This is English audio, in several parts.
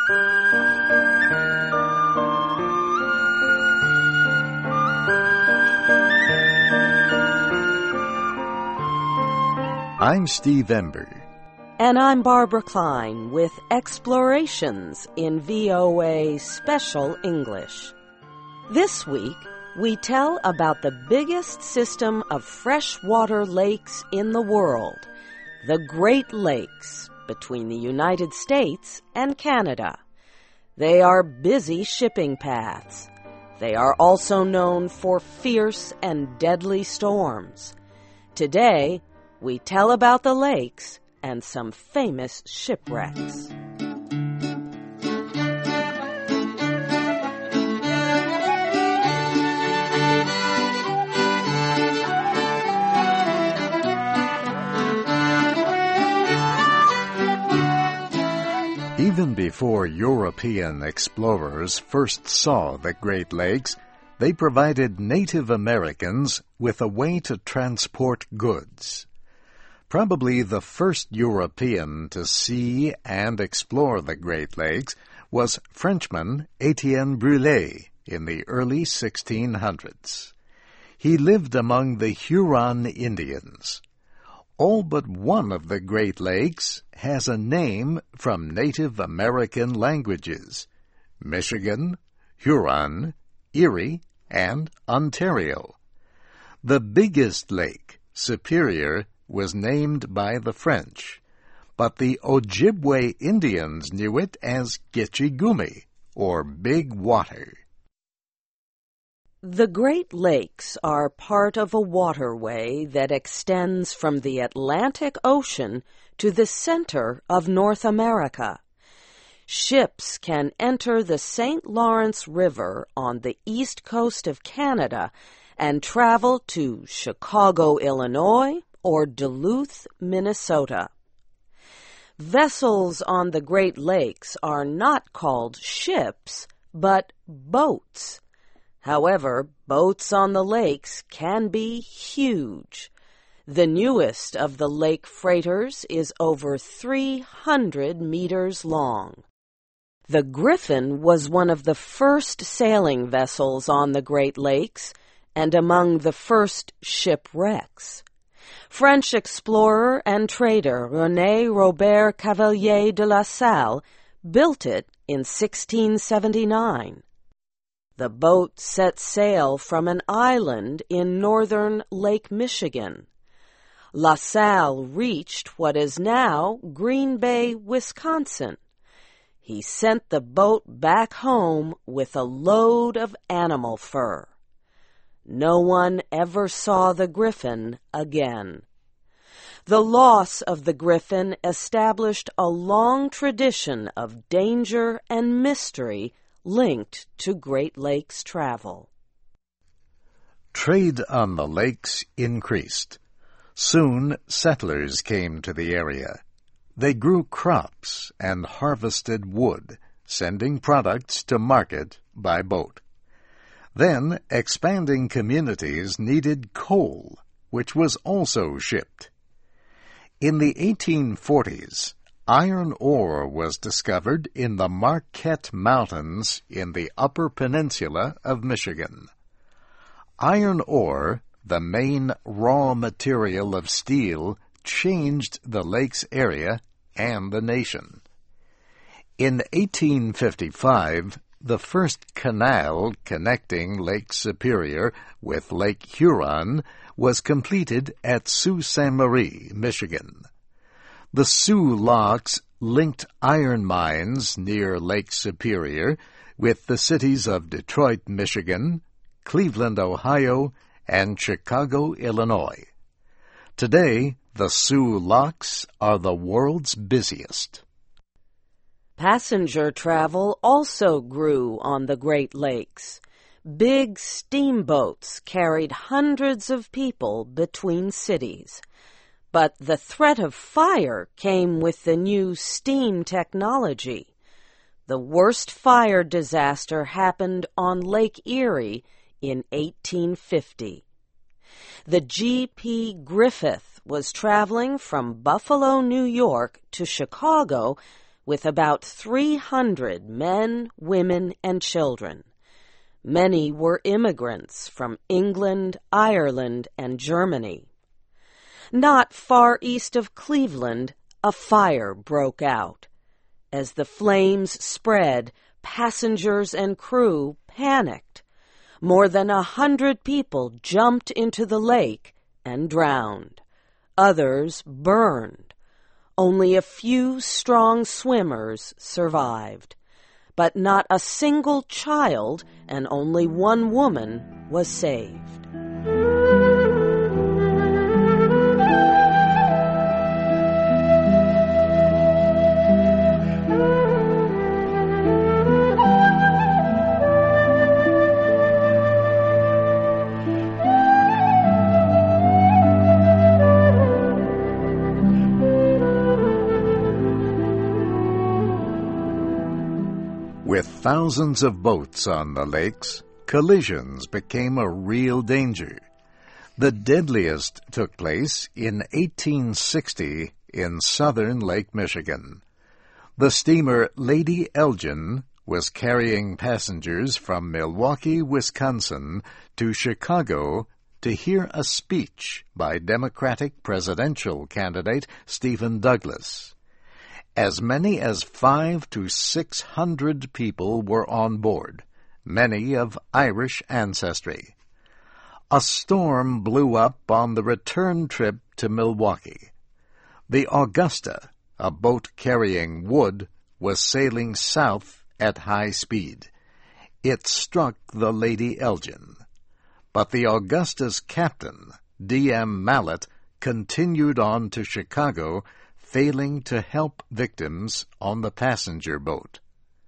I'm Steve Ember. And I'm Barbara Klein with Explorations in VOA Special English. This week, we tell about the biggest system of freshwater lakes in the world, the Great Lakes, between the United States and Canada. They are busy shipping paths. They are also known for fierce and deadly storms. Today, we tell about the lakes and some famous shipwrecks. Even before European explorers first saw the Great Lakes, they provided Native Americans with a way to transport goods. Probably the first European to see and explore the Great Lakes was Frenchman Etienne Brulé in the early 1600s. He lived among the Huron Indians. All but one of the Great Lakes has a name from Native American languages: Michigan, Huron, Erie, and Ontario. The biggest lake, Superior, was named by the French, but the Ojibwe Indians knew it as Gitchigumi, or Big Water. The Great Lakes are part of a waterway that extends from the Atlantic Ocean to the center of North America. Ships can enter the St. Lawrence River on the east coast of Canada and travel to Chicago, Illinois, or Duluth, Minnesota. Vessels on the Great Lakes are not called ships, but boats. However, boats on the lakes can be huge. The newest of the lake freighters is over 300 meters long. The Griffin was one of the first sailing vessels on the Great Lakes and among the first shipwrecks. French explorer and trader René Robert Cavelier de La Salle built it in 1679. The boat set sail from an island in northern Lake Michigan. La Salle reached what is now Green Bay, Wisconsin. He sent the boat back home with a load of animal fur. No one ever saw the Griffin again. The loss of the Griffin established a long tradition of danger and mystery linked to Great Lakes travel. Trade on the lakes increased. Soon settlers came to the area. They grew crops and harvested wood, sending products to market by boat. Then, expanding communities needed coal, which was also shipped. In the 1840s, iron ore was discovered in the Marquette Mountains in the Upper Peninsula of Michigan. Iron ore, the main raw material of steel, changed the lake's area and the nation. In 1855, the first canal connecting Lake Superior with Lake Huron was completed at Sault Ste. Marie, Michigan. The Soo Locks linked iron mines near Lake Superior with the cities of Detroit, Michigan, Cleveland, Ohio, and Chicago, Illinois. Today, the Soo Locks are the world's busiest. Passenger travel also grew on the Great Lakes. Big steamboats carried hundreds of people between cities. But the threat of fire came with the new steam technology. The worst fire disaster happened on Lake Erie in 1850. The G.P. Griffith was traveling from Buffalo, New York to Chicago with about 300 men, women, and children. Many were immigrants from England, Ireland, and Germany. Not far east of Cleveland, a fire broke out. As the flames spread, passengers and crew panicked. More than 100 people jumped into the lake and drowned. Others burned. Only a few strong swimmers survived. But not a single child and only one woman was saved. With thousands of boats on the lakes, collisions became a real danger. The deadliest took place in 1860 in southern Lake Michigan. The steamer Lady Elgin was carrying passengers from Milwaukee, Wisconsin to Chicago to hear a speech by Democratic presidential candidate Stephen Douglas. As many as 500 to 600 people were on board, many of Irish ancestry. A storm blew up on the return trip to Milwaukee. The Augusta, a boat carrying wood, was sailing south at high speed. It struck the Lady Elgin. But the Augusta's captain, D.M. Mallet, continued on to Chicago, failing to help victims on the passenger boat.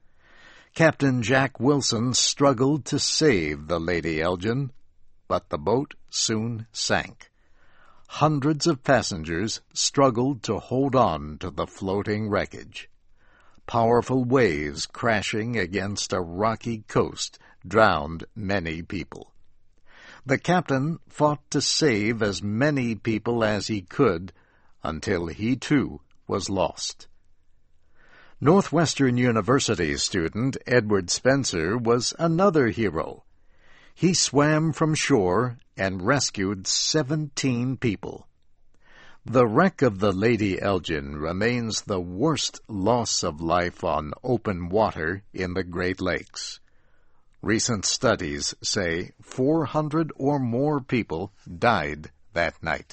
Captain Jack Wilson struggled to save the Lady Elgin, but the boat soon sank. Hundreds of passengers struggled to hold on to the floating wreckage. Powerful waves crashing against a rocky coast drowned many people. The captain fought to save as many people as he could, until he, too, was lost. Northwestern University student Edward Spencer was another hero. He swam from shore and rescued 17 people. The wreck of the Lady Elgin remains the worst loss of life on open water in the Great Lakes. Recent studies say 400 or more people died that night.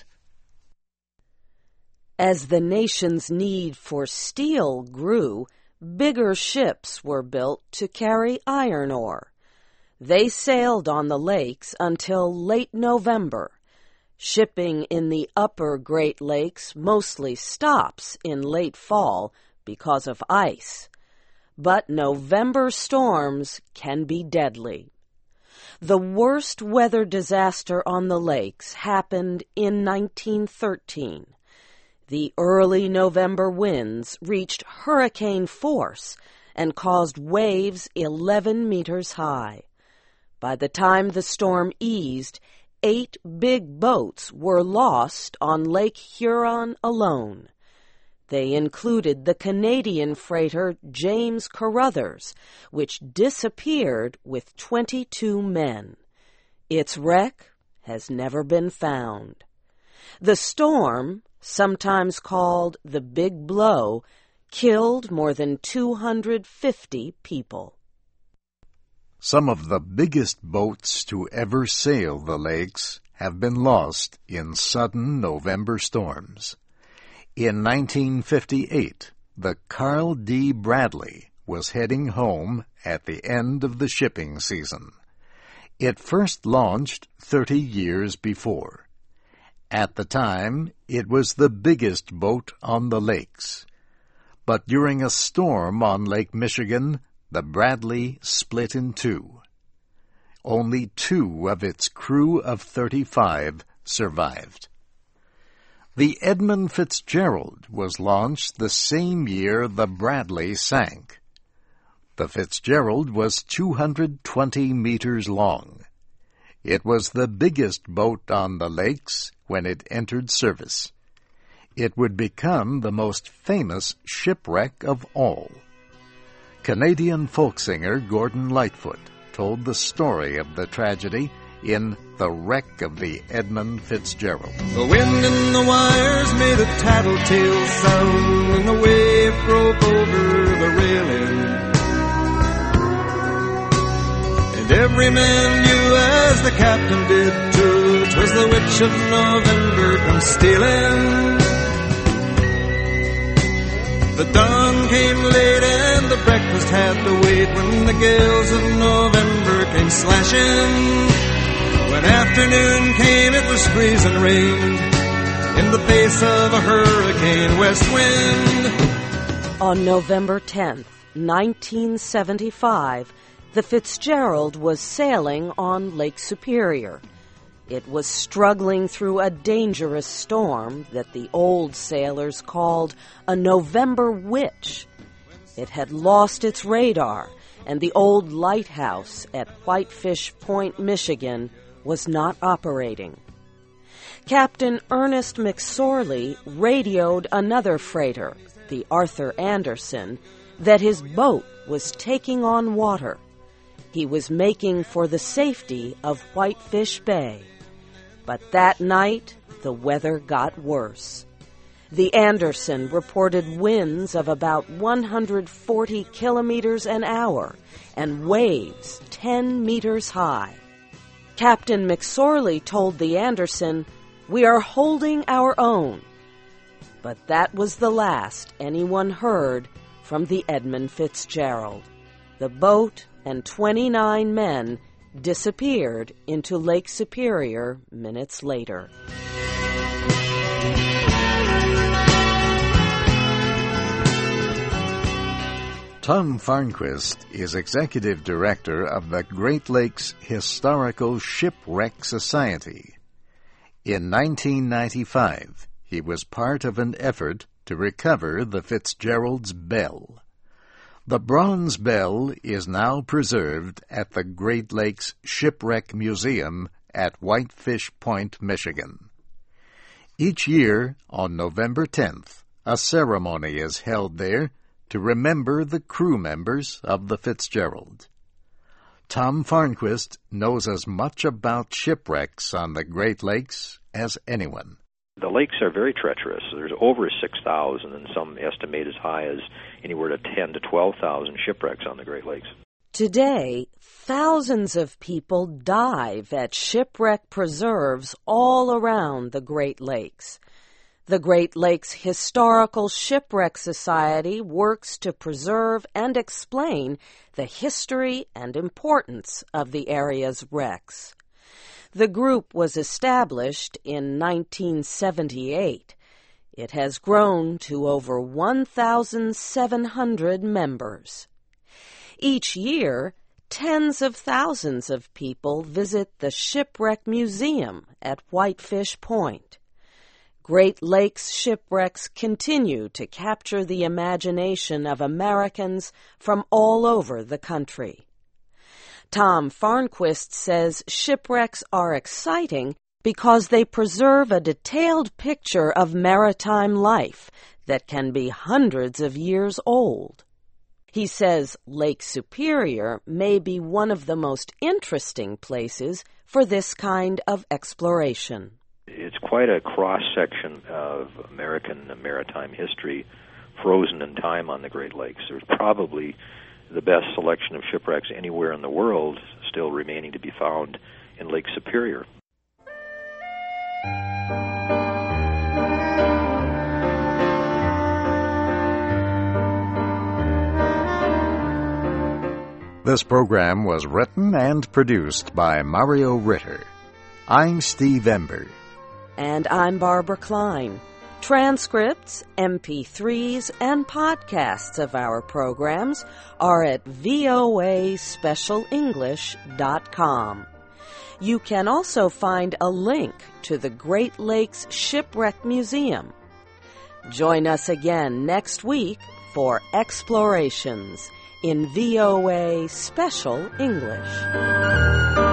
As the nation's need for steel grew, bigger ships were built to carry iron ore. They sailed on the lakes until late November. Shipping in the upper Great Lakes mostly stops in late fall because of ice. But November storms can be deadly. The worst weather disaster on the lakes happened in 1913. The early November winds reached hurricane force and caused waves 11 meters high. By the time the storm eased, 8 big boats were lost on Lake Huron alone. They included the Canadian freighter James Carruthers, which disappeared with 22 men. Its wreck has never been found. The storm, sometimes called the Big Blow, killed more than 250 people. Some of the biggest boats to ever sail the lakes have been lost in sudden November storms. In 1958, the Carl D. Bradley was heading home at the end of the shipping season. It first launched 30 years before. At the time, it was the biggest boat on the lakes. But during a storm on Lake Michigan, the Bradley split in two. Only 2 of its crew of 35 survived. The Edmund Fitzgerald was launched the same year the Bradley sank. The Fitzgerald was 220 meters long. It was the biggest boat on the lakes when it entered service. it would become the most famous shipwreck of all. Canadian folk singer Gordon Lightfoot told the story of the tragedy in The Wreck of the Edmund Fitzgerald. The wind in the wires made a tattletale sound, and the wave broke over the railing. And every man knew, as the captain did too, 'twas the witch of November come stealing. The dawn came late and the breakfast had to wait, when the gales of November came slashing. When afternoon came, it was freezing rain in the face of a hurricane west wind. On November 10th, 1975, the Fitzgerald was sailing on Lake Superior. It was struggling through a dangerous storm that the old sailors called a November witch. It had lost its radar, and the old lighthouse at Whitefish Point, Michigan, was not operating. Captain Ernest McSorley radioed another freighter, the Arthur Anderson, that his boat was taking on water. He was making for the safety of Whitefish Bay. But that night, the weather got worse. The Anderson reported winds of about 140 kilometers an hour and waves 10 meters high. Captain McSorley told the Anderson, "We are holding our own." But that was the last anyone heard from the Edmund Fitzgerald. The boat and 29 men disappeared into Lake Superior minutes later. Tom Farnquist is executive director of the Great Lakes Historical Shipwreck Society. In 1995, he was part of an effort to recover the Fitzgerald's bell. The bronze bell is now preserved at the Great Lakes Shipwreck Museum at Whitefish Point, Michigan. Each year, on November 10th, a ceremony is held there to remember the crew members of the Fitzgerald. Tom Farnquist knows as much about shipwrecks on the Great Lakes as anyone. The lakes are very treacherous. There's over 6,000, and some estimate as high as anywhere to 10 to 12,000 shipwrecks on the Great Lakes. Today, thousands of people dive at shipwreck preserves all around the Great Lakes. The Great Lakes Historical Shipwreck Society works to preserve and explain the history and importance of the area's wrecks. The group was established in 1978. It has grown to over 1,700 members. Each year, tens of thousands of people visit the Shipwreck Museum at Whitefish Point. Great Lakes shipwrecks continue to capture the imagination of Americans from all over the country. Tom Farnquist says shipwrecks are exciting because they preserve a detailed picture of maritime life that can be hundreds of years old. He says Lake Superior may be one of the most interesting places for this kind of exploration. It's quite a cross-section of American maritime history frozen in time on the Great Lakes. There's probably the best selection of shipwrecks anywhere in the world still remaining to be found in Lake Superior. This program was written and produced by Mario Ritter. I'm Steve Ember. And I'm Barbara Klein. Transcripts, MP3s, and podcasts of our programs are at voaspecialenglish.com. You can also find a link to the Great Lakes Shipwreck Museum. Join us again next week for Explorations in VOA Special English.